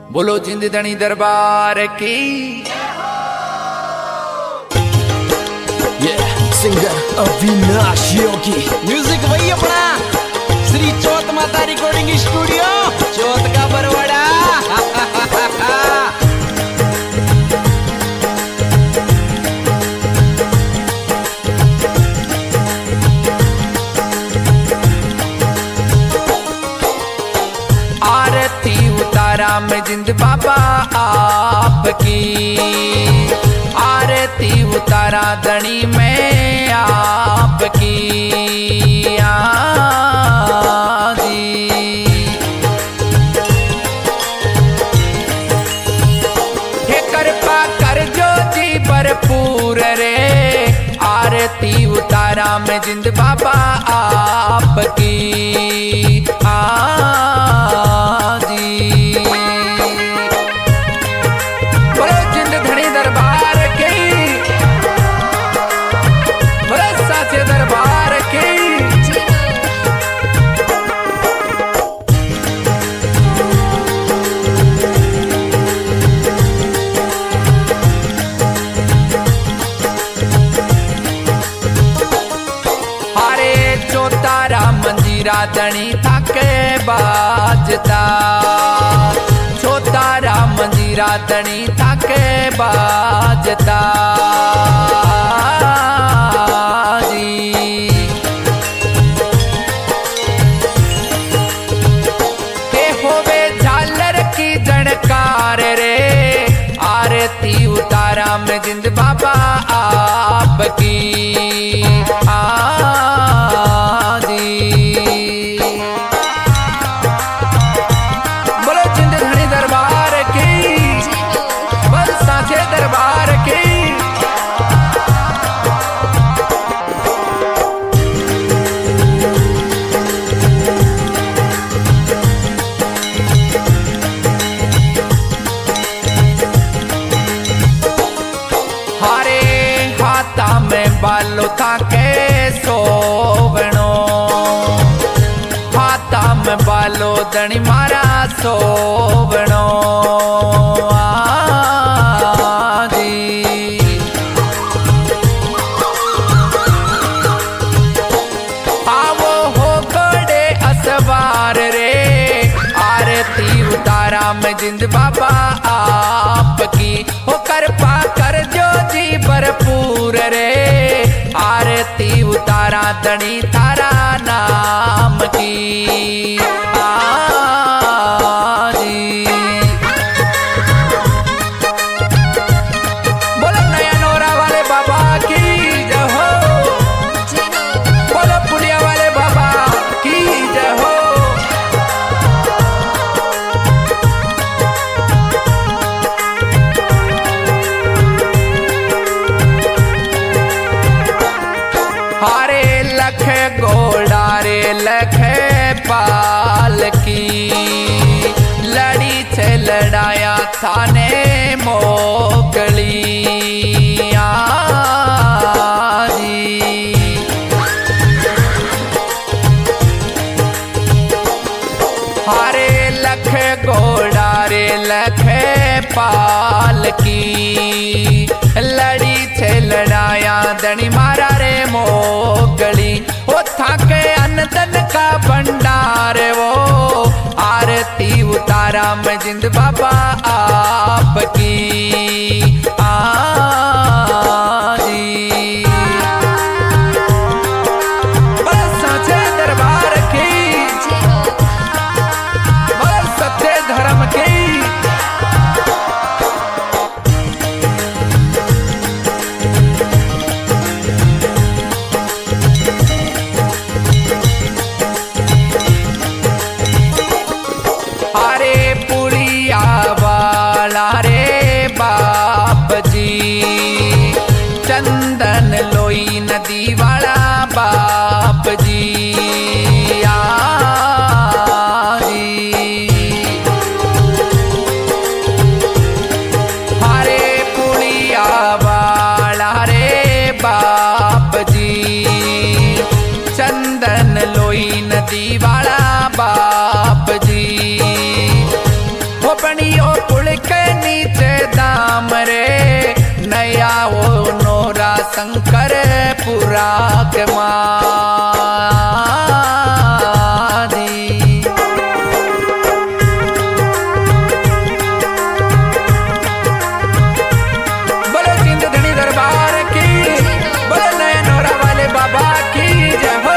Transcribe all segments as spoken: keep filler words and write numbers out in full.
बोलो जिंद धनी दरबार की। सिंगर अविनाश योगी, म्यूजिक वही अपना श्री चौथ माता रिकॉर्डिंग स्टूडियो, चौथ का बरवाड़ा। आरती उतारा मैं जिंद बाबा आपकी, आरती उतारा धनी में आपकी आजी। हे कृपा कर जो जी भरपूर रे, आरती उतारा मैं जिंद बाबा आपकी आजी। बोलो जिंद धनी दरबार की, बोलो साचे दरबार की। अरे जो तारा मंजीरा धनी थाके बाजता, जो तारा मंजीरा धनी थाके बाजता जी। के होवे झालर की जनकार रे, आरती उतारा में जिंद बाबा आपकी आजी। बोलो जिंद धनी दरबार की, बोल साचे दरबार की। हारे हाथा में बालो था के सोवणो, हाथा में बालो धनी मारा सोवणो आजी। आवो हो घोड़े असवार रे, आरती उतारा में जिंद बाबा आपकी। हो कृपा कर जो जी भरपूर रे, आरती उतारा धनी तारा नाम की आजी। बोलो नया नोरा वाले बाबा की जय हो, बोलो पुड़िया वाले बाबा की जय हो। हारे लख घोड़ा रे लख पाल की, लड़ी से लड़ाया थाने मोगली आजी। हारे लख घोड़ा रे लख पाल की, लड़ी से लड़ाया धनी मारा रे मोगली। वो थाके अनदन का भंडार वो, आरती उतारा मैं जिंद बाबा आपकी आजी। बोल साचे दरबार की, बोल सत्य धर्म की। अरे पुड़िया वाला रे बाप पुल के नीचे दाम रे नया वो नोरा शंकर पुरा के मादी। बोलो जिंद धनी दरबार की, बोलो नया नोरा वाले बाबा की जय हो।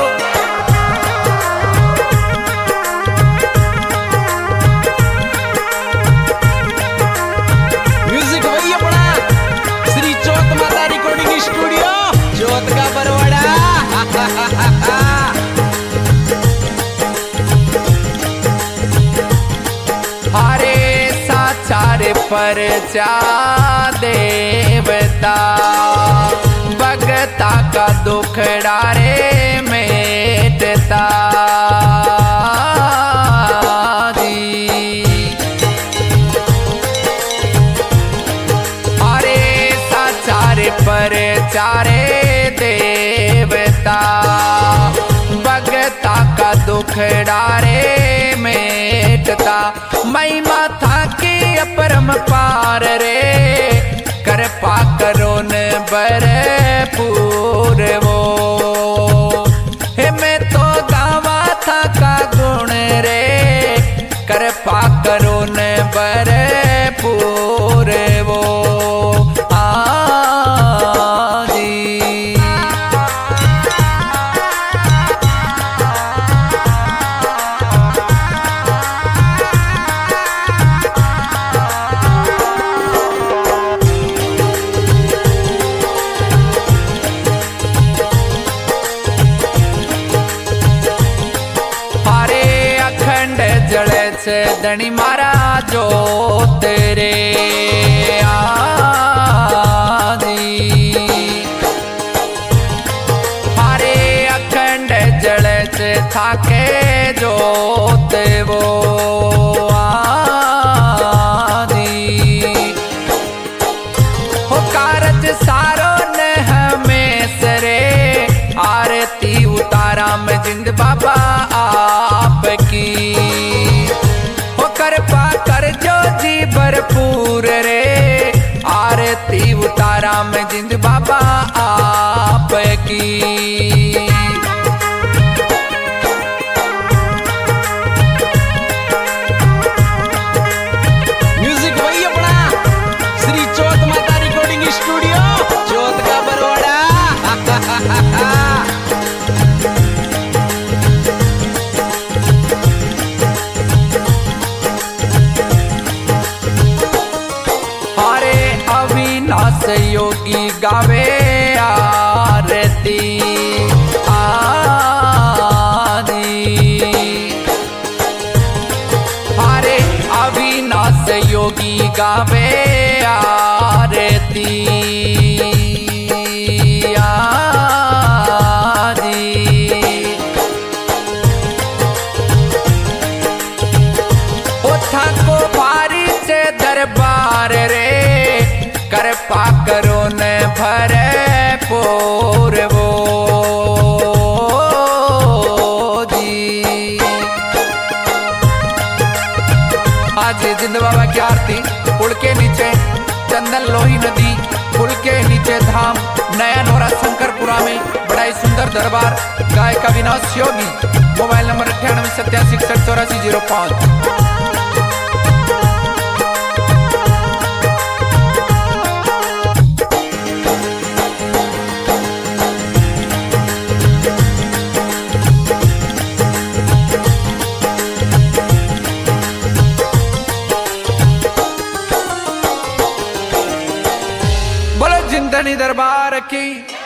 हरे साचारे पर चा देवता भगता का दुख डारे मेटता दी। हरे साचारे पर चारे देवता भगता का दुख डारे मेटता। महिमा था कि अपरम पार रे कर पा करो न बर पूरे वो। हे मैं तो गावा था का गुण रे कर पा करो न बर पूरे वो। धनी मारा जो तेरे आदि। हरे अखंड जल से थाके जो ते वो आदि। हो कारज सारो न हमें सरे आरती उतारा में जिंद बाबा आपकी। कृपा कर जो जी भरपूर रे आरती उतारा में जिंद बाबा आपकी। म्यूजिक वही अपना श्री चौथ माता रिकॉर्डिंग स्टूडियो चौथ का बरवाड़ा। योगी गावे आरती आदि। हरे अविनाश योगी गावे आरती आदि। उठा को भारी से दरबार रे कृपा करो न भरे पूर्वो जी। आज जिंद बाबा की आरती पुल के नीचे चंदन लोही नदी पुल के नीचे धाम नया नोरा शंकरपुरा में बड़ा ही सुंदर दरबार गायक अविनाश योगी। मोबाइल नंबर अठानवे सत्यासी इकसठ चौरासी जीरो पाँच। दरबार की